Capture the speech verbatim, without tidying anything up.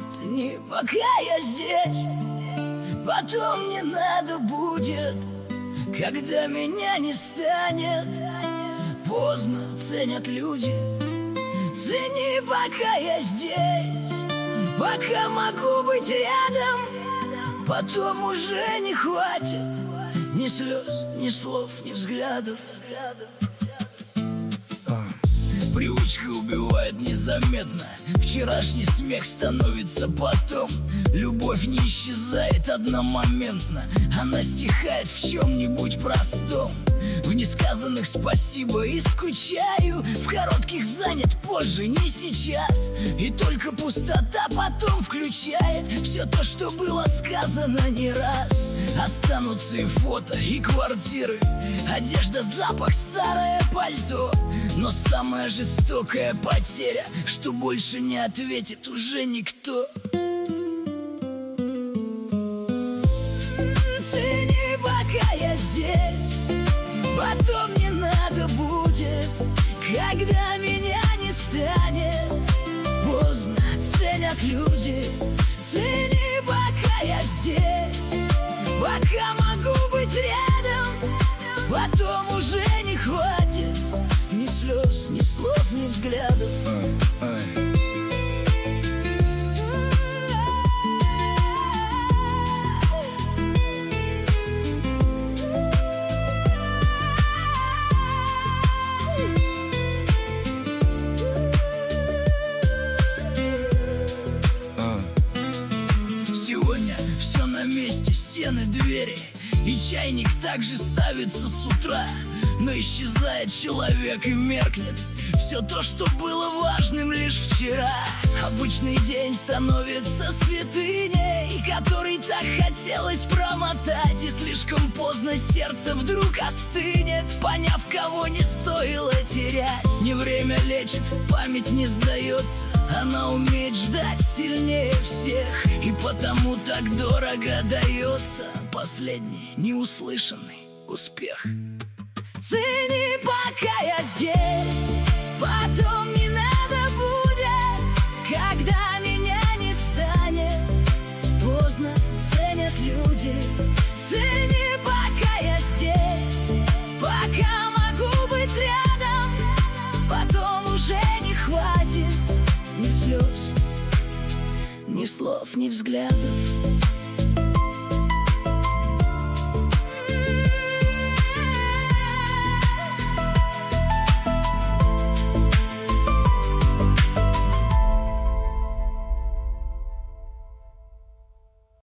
Цени, пока я здесь, потом не надо будет, когда меня не станет. Поздно ценят люди. Цени, пока я здесь, пока могу быть рядом, потом уже не хватит ни слез, ни слов, ни взглядов. Привычка убивает незаметно. Вчерашний смех становится потом. Любовь не исчезает одномоментно. Она стихает в чем-нибудь простом. В несказанных спасибо и скучаю. В коротких занят позже, не сейчас. И только пустота потом включает все то, что было сказано не раз. Останутся и фото, и квартиры, одежда, запах, старое пальто. Но самая жестокая потеря, что больше не ответит уже никто. Цени, пока я здесь, потом не надо будет, когда меня не станет. Поздно ценят люди. Цени, пока я здесь, пока могу быть рядом, потом уже не хватит ни слез, ни слов, ни взглядов. Сегодня все на месте, стены, двери, и чайник также ставится с утра. Но исчезает человек и меркнет все то, что было важным лишь вчера. Обычный день становится святыней, который так хотелось промотать, и слишком поздно сердце вдруг остынет, поняв, кого не стоило терять. Не время лечит, память не сдается, она умеет ждать сильнее всех, и потому так дорого дается последний неуслышанный успех. Цени, пока я здесь, потом не надо будет, когда меня не станет. Поздно ценят люди. Цени, пока я здесь, пока могу быть рядом, потом уже не хватит ни слез, ни слов, ни взглядов.